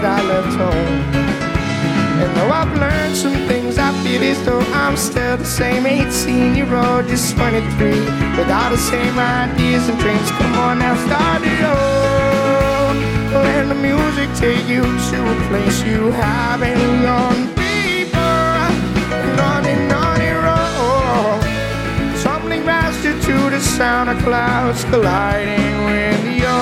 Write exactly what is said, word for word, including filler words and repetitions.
that I left home. And though I've learned some things, I feel as though I'm still the same eighteen-year-old, just twenty-three, without the same ideas and dreams. Come on now, start it over. Let the music take you to a place you haven't gone before. Naughty, naughty road, tumbling faster to the sound of clouds colliding with the